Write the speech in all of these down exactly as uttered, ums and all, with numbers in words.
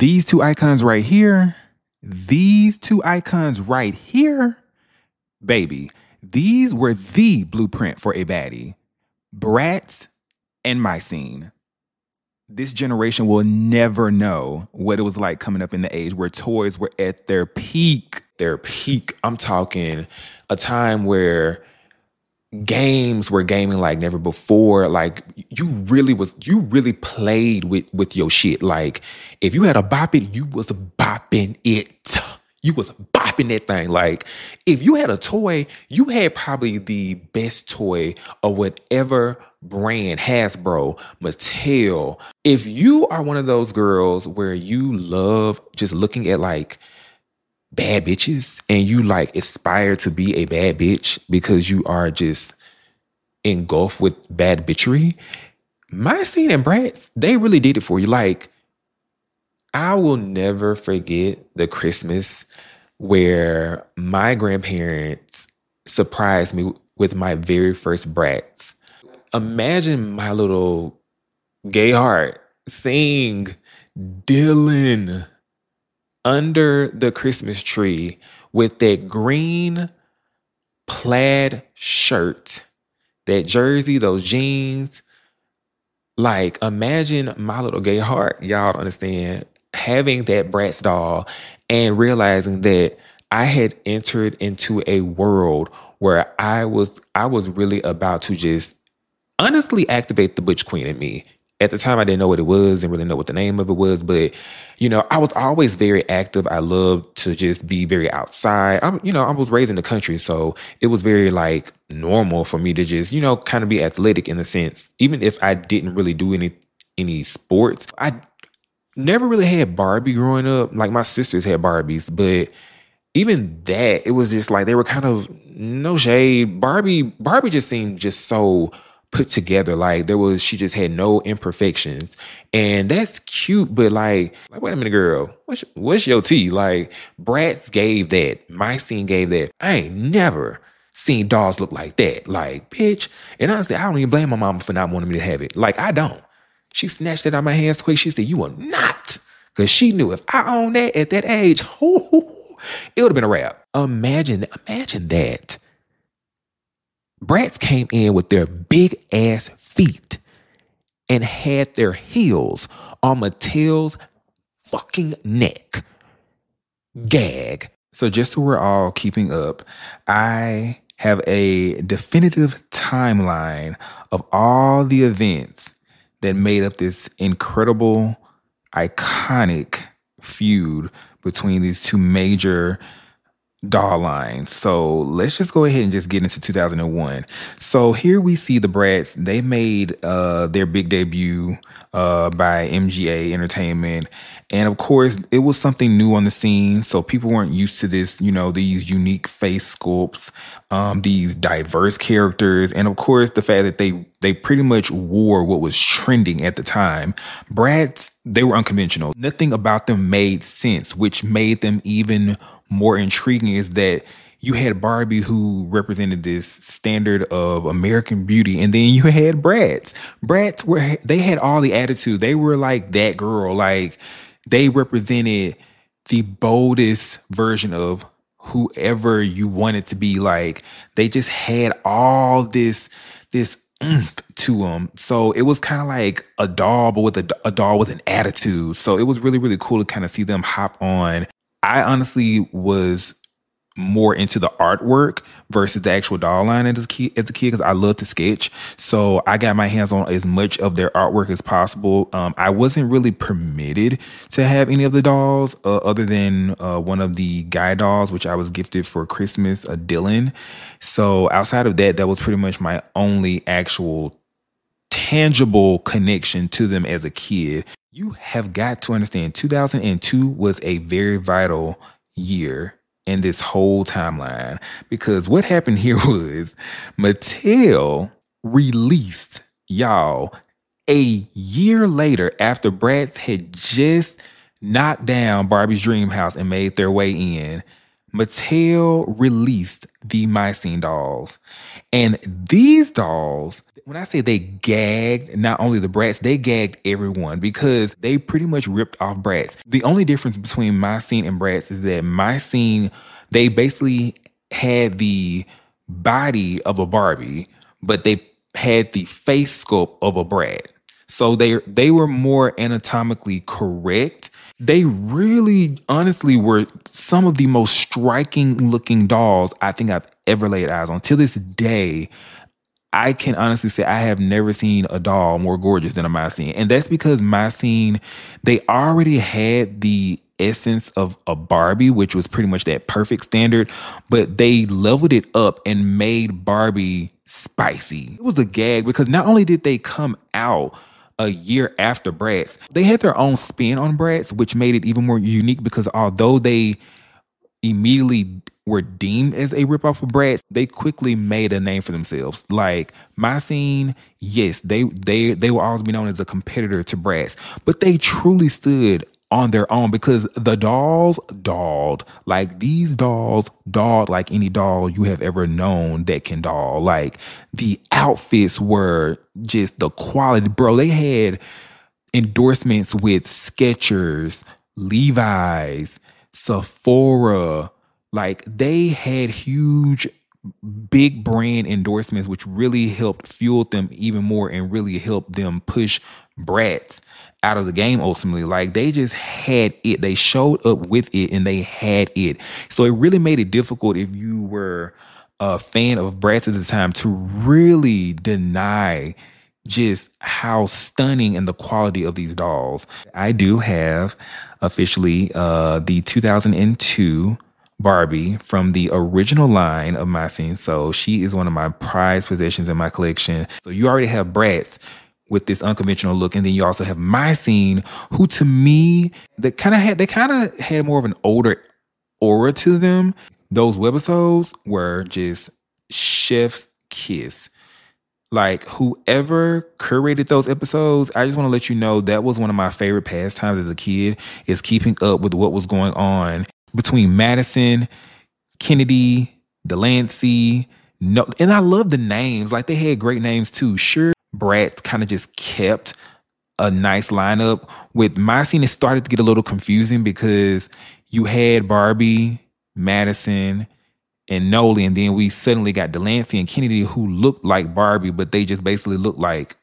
these two icons right here, these two icons right here, baby, these were the blueprint for a baddie. Bratz and Mycene. This generation will never know what it was like coming up in the age where toys were at their peak. Their peak. I'm talking a time where games were gaming like never before. Like you really was, you really played with, with your shit. Like if you had a bop it, you was bopping it. You was bopping that thing. Like if you had a toy, you had probably the best toy of whatever brand, Hasbro, Mattel. If you are one of those girls where you love just looking at like bad bitches and you like aspire to be a bad bitch because you are just engulfed with bad bitchery, Mycene and Bratz, they really did it for you. Like, I will never forget the Christmas where my grandparents surprised me with my very first Bratz. Imagine my little gay heart seeing Dylan under the Christmas tree with that green plaid shirt, that jersey, those jeans. Like, imagine my little gay heart, y'all don't understand, having that Bratz doll and realizing that I had entered into a world where I was I was really about to just honestly activate the butch queen in me. At the time, I didn't know what it was, didn't really know what the name of it was, but, you know, I was always very active. I loved to just be very outside. I'm, you know, I was raised in the country, so it was very, like, normal for me to just, you know, kind of be athletic in a sense. Even if I didn't really do any any sports, I never really had Barbie growing up. Like, my sisters had Barbies, but even that, it was just like they were kind of, no shade. Barbie, Barbie just seemed just so put together. Like there was, she just had no imperfections, and that's cute. But like, like wait a minute, girl, what's what's your tea? Like Bratz gave that, Mycene gave that. I ain't never seen dolls look like that. Like, bitch. And honestly, I don't even blame my mama for not wanting me to have it. Like, I don't. She snatched it out of my hands quick. She said, "You will not," because she knew if I owned that at that age, it would have been a wrap. Imagine, imagine that. Bratz came in with their big ass feet and had their heels on Mattel's fucking neck. Gag. So just so we're all keeping up, I have a definitive timeline of all the events that made up this incredible, iconic feud between these two major doll lines. So let's just go ahead and just get into two thousand one. So here we see the Bratz. They made uh, their big debut uh, by M G A Entertainment. And of course, it was something new on the scene. So people weren't used to this, you know, these unique face sculpts, um, these diverse characters. And of course, the fact that they they pretty much wore what was trending at the time. Bratz, they were unconventional. Nothing about them made sense, which made them even more intriguing is that you had Barbie, who represented this standard of American beauty, and then you had Bratz. Bratz were, they had all the attitude. They were like that girl. Like they represented the boldest version of whoever you wanted to be. Like they just had all this, this oomph to them. So it was kind of like a doll, but with a, a doll with an attitude. So it was really, really cool to kind of see them hop on. I honestly was more into the artwork versus the actual doll line as a kid, as a kid, because I love to sketch. So I got my hands on as much of their artwork as possible. Um, I wasn't really permitted to have any of the dolls uh, other than uh, one of the guy dolls, which I was gifted for Christmas, a Dylan. So outside of that, that was pretty much my only actual tangible connection to them as a kid. You have got to understand, two thousand two was a very vital year in this whole timeline, because what happened here was Mattel released, y'all, a year later after Bratz had just knocked down Barbie's Dream House and made their way in, Mattel released the My Scene dolls. And these dolls, when I say they gagged not only the Bratz, they gagged everyone because they pretty much ripped off Bratz. The only difference between My Scene and Bratz is that My Scene, they basically had the body of a Barbie, but they had the face sculpt of a Brat. So they they were more anatomically correct. They really, honestly, were some of the most striking looking dolls I think I've ever laid eyes on. To this day, I can honestly say I have never seen a doll more gorgeous than a My Scene. And that's because My Scene, they already had the essence of a Barbie, which was pretty much that perfect standard, but they leveled it up and made Barbie spicy. It was a gag because not only did they come out a year after Bratz, they had their own spin on Bratz, which made it even more unique because although they immediately were deemed as a ripoff of Bratz, they quickly made a name for themselves. Like My Scene, yes, they they they will always be known as a competitor to Bratz, but they truly stood on their own because the dolls dolled. Like these dolls dolled like any doll you have ever known that can doll. Like the outfits were just the quality. Bro, they had endorsements with Skechers, Levi's, Sephora. Like they had huge big brand endorsements, which really helped fuel them even more and really helped them push Bratz out of the game ultimately. Like they just had it. They showed up with it and they had it. So it really made it difficult if you were a fan of Bratz at the time to really deny just how stunning and the quality of these dolls. I do have officially uh, the two thousand two Barbie from the original line of My Scene. So she is one of my prized possessions in my collection. So you already have Bratz with this unconventional look, and then you also have My Scene, who to me, they kind of had they kind of had more of an older aura to them. Those webisodes were just chef's kiss. Like whoever curated those episodes, I just want to let you know that was one of my favorite pastimes as a kid, is keeping up with what was going on between Madison, Kennedy, Delancey. No, and I love the names. Like they had great names too. Sure, Bratz kind of just kept a nice lineup. With My Scene, it started to get a little confusing because you had Barbie, Madison, and Noli, and then we suddenly got Delancey and Kennedy who looked like Barbie, but they just basically looked like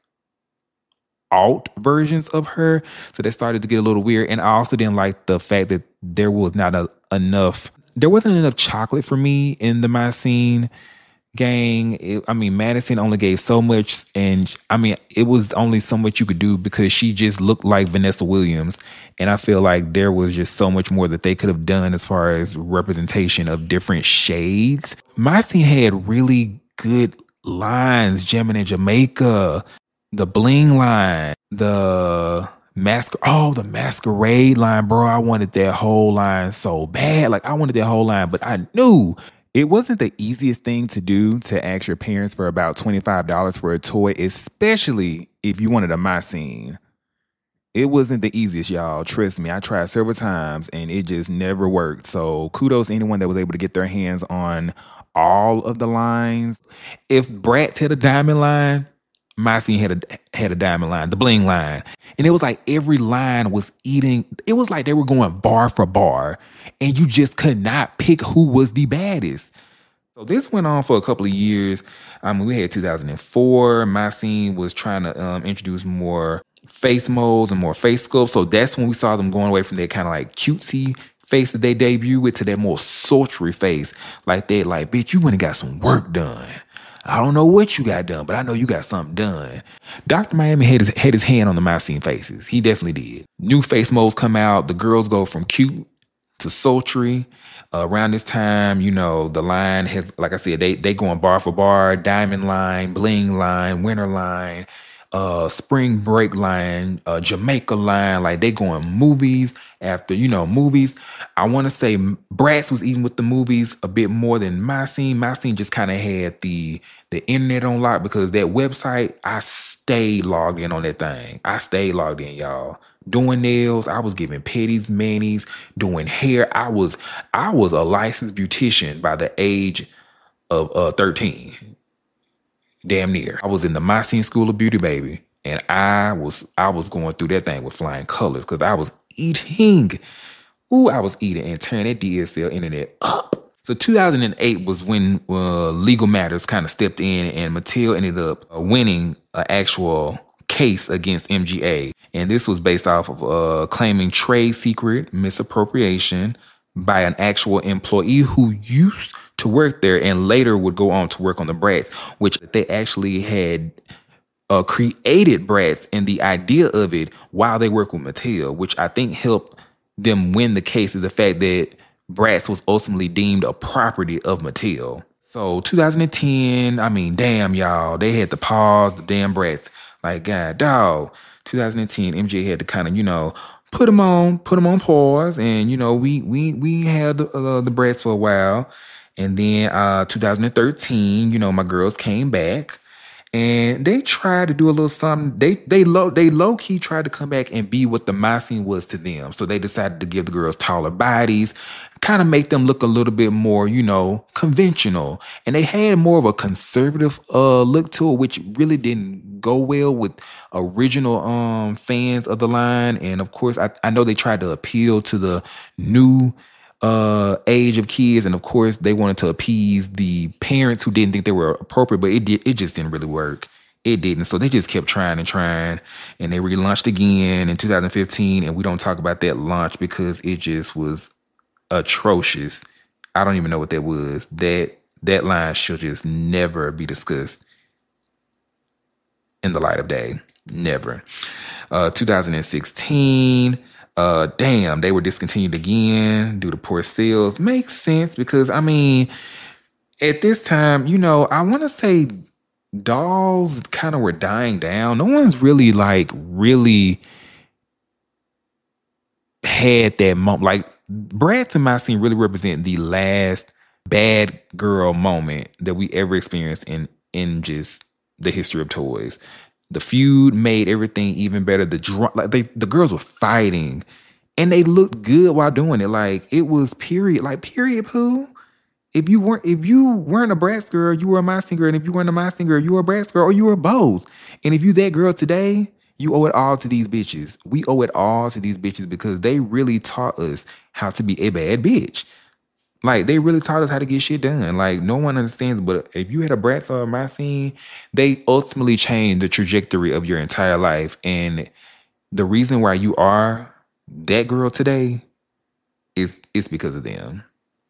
alt versions of her. So that started to get a little weird. And I also didn't like the fact that there was not a, enough, there wasn't enough chocolate for me in the My Scene gang. It, I mean, Madison only gave so much, and I mean, it was only so much you could do because she just looked like Vanessa Williams. And I feel like there was just so much more that they could have done as far as representation of different shades. My Scene had really good lines, Gemini Jamaica, the bling line, the mask, oh, the masquerade line, bro. I wanted that whole line so bad. Like I wanted that whole line, but I knew it wasn't the easiest thing to do to ask your parents for about twenty-five dollars for a toy, especially if you wanted a My Scene. It wasn't the easiest, y'all. Trust me. I tried several times and it just never worked. So kudos to anyone that was able to get their hands on all of the lines. If Bratz had a diamond line, My Scene had a had a diamond line, the bling line. And it was like every line was eating, it was like they were going bar for bar. And you just could not pick who was the baddest. So this went on for a couple of years. I mean, we had two thousand four. My Scene was trying to um, introduce more face molds and more face sculpts. So that's when we saw them going away from that kind of like cutesy face that they debuted with to that more sultry face. Like they like, bitch, you went and got some work done. I don't know what you got done, but I know you got something done. Doctor Miami had his, had his hand on the My Scene faces. He definitely did. New face molds come out. The girls go from cute to sultry. Uh, around this time, you know, the line has, like I said, they they going bar for bar, diamond line, bling line, winter line, uh, spring break line, uh, Jamaica line. Like they going movies after, you know, movies. I want to say Bratz was eating with the movies a bit more than My Scene. My Scene just kind of had the the internet on lock because that website, I stayed logged in on that thing. I stayed logged in, y'all. doing nails. I was giving petties, manis, doing hair. I was I was a licensed beautician by the age of uh, thirteen. Damn near. I was in the My Scene School of Beauty, baby. And I was I was going through that thing with flying colors because I was eating. Ooh, I was eating and tearing that D S L internet up. So two thousand eight was when uh, legal matters kind of stepped in, and Mattel ended up uh, winning an actual case against M G A. And this was based off of uh, claiming trade secret misappropriation by an actual employee who used to work there and later would go on to work on the Bratz, which they actually had uh, created Bratz and the idea of it while they worked with Mattel, which I think helped them win the case is the fact that Bratz was ultimately deemed a property of Mattel. So two thousand ten, I mean, damn, y'all, they had to pause the damn Bratz. Like, God, dog, two thousand ten, M J had to kind of, you know, put them on, put them on pause. And, you know, we we we had uh, the Bratz for a while. And then uh, two thousand thirteen, you know, my girls came back and they tried to do a little something. They they low they low key tried to come back and be what the My Scene was to them. So they decided to give the girls taller bodies, kind of make them look a little bit more, you know, conventional. And they had more of a conservative uh, look to it, which really didn't go well with original um, fans of the line. And of course, I, I know they tried to appeal to the new uh age of kids, and of course they wanted to appease the parents who didn't think they were appropriate, but it did it just didn't really work. It didn't. So they just kept trying and trying, and they relaunched again in two thousand fifteen, and we don't talk about that launch because it just was atrocious. I don't even know what that was. That that line should just never be discussed in the light of day. Never. Uh two thousand sixteen, Uh, damn, they were discontinued again due to poor sales. Makes sense because, I mean, at this time, you know, I want to say dolls kind of were dying down. No one's really, like, really had that moment. Like, Bratz and My Scene really represent the last bad girl moment that we ever experienced in, in just the history of toys. The feud made everything even better. The dr- like they, the girls were fighting, and they looked good while doing it. Like it was period, like period poo. If you weren't, if you weren't a Bratz girl, you were a My Scene girl, and if you weren't a My Scene girl, you were a Bratz girl, or you were both. And if you that girl today, you owe it all to these bitches. We owe it all to these bitches because they really taught us how to be a bad bitch. Like, they really taught us how to get shit done. Like, no one understands, but if you had a Bratz or a My Scene, they ultimately changed the trajectory of your entire life. And the reason why you are that girl today is is because of them.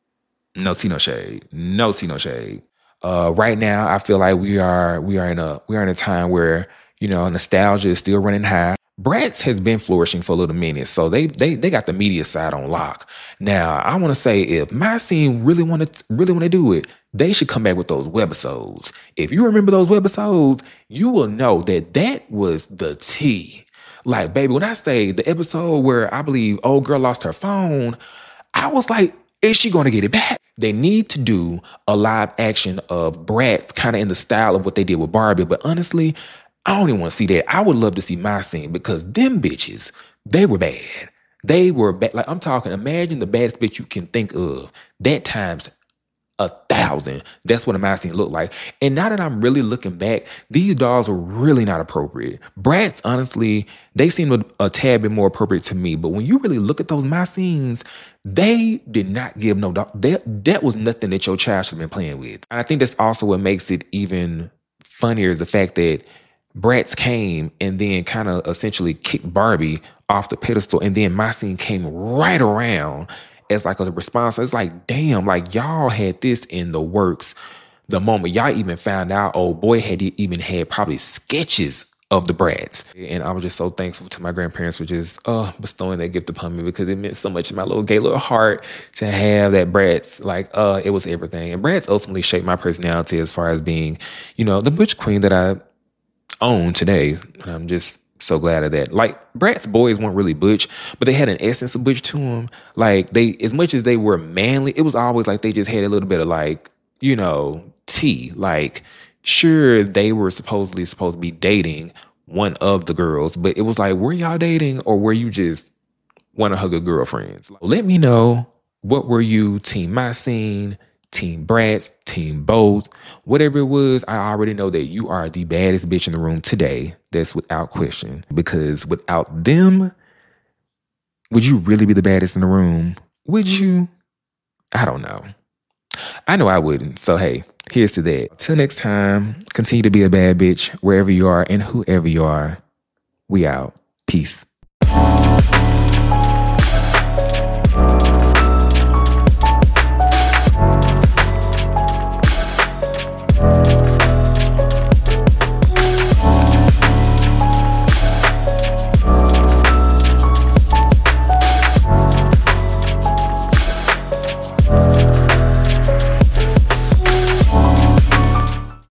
No tea, no shade. No tea, no shade. Uh, right now, I feel like we are we are in a we are in a time where, you know, nostalgia is still running high. Bratz has been flourishing for a little minute, so they they they got the media side on lock. Now, I want to say if My Scene really want to really want to do it, they should come back with those webisodes. If you remember those webisodes, you will know that that was the tea. Like, baby, when I say the episode where I believe old girl lost her phone, I was like, is she going to get it back? They need to do a live action of Bratz, kind of in the style of what they did with Barbie, but honestly, I don't even want to see that. I would love to see My Scene because them bitches, they were bad. They were bad. Like, I'm talking, imagine the baddest bitch you can think of. That times a thousand. That's what a My Scene looked like. And now that I'm really looking back, these dolls are really not appropriate. Bratz, honestly, they seem a, a tad bit more appropriate to me. But when you really look at those My Scenes, they did not give no doll. That, that was nothing that your child should have been playing with. And I think that's also what makes it even funnier is the fact that Bratz came and then kind of essentially kicked Barbie off the pedestal, and then My Scene came right around as like a response. It's like, damn, like y'all had this in the works the moment y'all even found out old boy had even had probably sketches of the Bratz. And I was just so thankful to my grandparents for just uh, bestowing that gift upon me because it meant so much in my little gay little heart to have that Bratz. Like, uh, it was everything. And Bratz ultimately shaped my personality as far as being, you know, the butch queen that I own today. And I'm just so glad of that. Like, Bratz boys weren't really butch, but they had an essence of butch to them. Like, they, as much as they were manly, it was always like they just had a little bit of like, you know, tea. Like, sure, they were supposedly supposed to be dating, one of the girls, but it was like, were y'all dating or were you just one of her good girlfriends? Let me know, what were you, Team My Scene, Team Bratz, Team Both, whatever it was. I already know that you are the baddest bitch in the room today. That's without question. Because without them, would you really be the baddest in the room? Would you? I don't know. I know I wouldn't. So hey, here's to that. Till next time, continue to be a bad bitch wherever you are and whoever you are. We out. Peace.